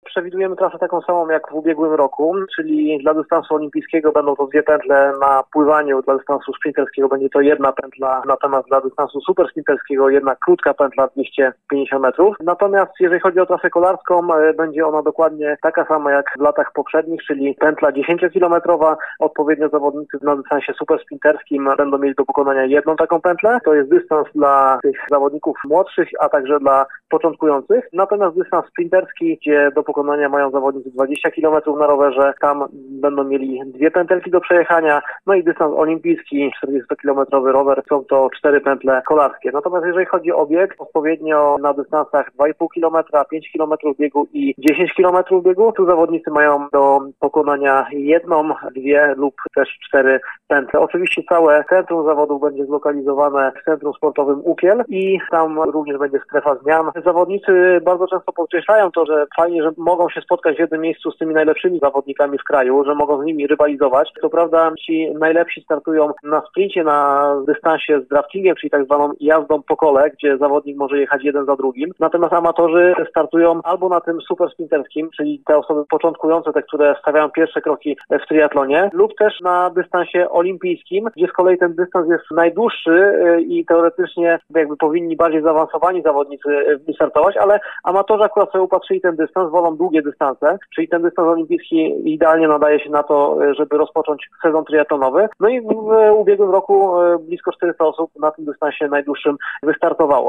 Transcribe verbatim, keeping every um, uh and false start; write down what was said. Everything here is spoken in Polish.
przewidujemy trasę taką samą jak w ubiegłym roku, czyli dla dystansu olimpijskiego będą to dwie pętle na pływaniu, dla dystansu sprinterskiego będzie to jedna pętla, natomiast dla dystansu supersprinterskiego jedna krótka pętla dwieście pięćdziesiąt metrów. Natomiast jeżeli chodzi o trasę kolarską, będzie ona dokładnie taka sama jak w latach poprzednich, czyli pętla dziesięciokilometrowa. Odpowiednio zawodnicy na dystansie supersprinterskim będą mieli do pokonania jedną taką pętlę. To jest dystans dla tych zawodników młodszych, a także dla początkujących. Natomiast dystans sprinterski, gdzie do pokonania mają zawodnicy dwadzieścia kilometrów na rowerze, tam będą mieli dwie pętelki do przejechania. No i dystans olimpijski, czterdziestokilometrowy rower, są to cztery pętle kolarskie. Natomiast jeżeli chodzi o bieg, odpowiednio na dystansach dwa i pół kilometra, pięć kilometrów biegu i dziesięć kilometrów biegu, tu zawodnicy mają do pokonania jedną, dwie lub też cztery pętle. Oczywiście całe centrum zawodów będzie zlokalizowane w Centrum Sportowym Ukiel i tam również będzie strefa zmian. Zawodnicy bardzo często podkreślają to, że fajnie, że mogą się spotkać w jednym miejscu z tymi najlepszymi zawodnikami w kraju, że mogą z nimi rywalizować. Co prawda ci najlepsi startują na sprincie, na dystansie z draftingiem, czyli tak zwaną jazdą po kole, gdzie zawodnik może jechać jeden za drugim. Natomiast amatorzy startują albo na tym super sprinterskim, czyli te osoby początkujące, te, które stawiają pierwsze kroki w triatlonie, lub też na dystansie olimpijskim, gdzie z kolei ten dystans jest najdłuższy i teoretycznie jakby powinni bardziej zaawansowani zawodnicy startować, ale amatorzy akurat sobie upatrzyli ten dystans, wolą długie dystanse, czyli ten dystans olimpijski idealnie nadaje się na to, żeby rozpocząć sezon triatlonowy. No i w ubiegłym roku blisko czterysta osób na tym dystansie najdłuższym wystartowało.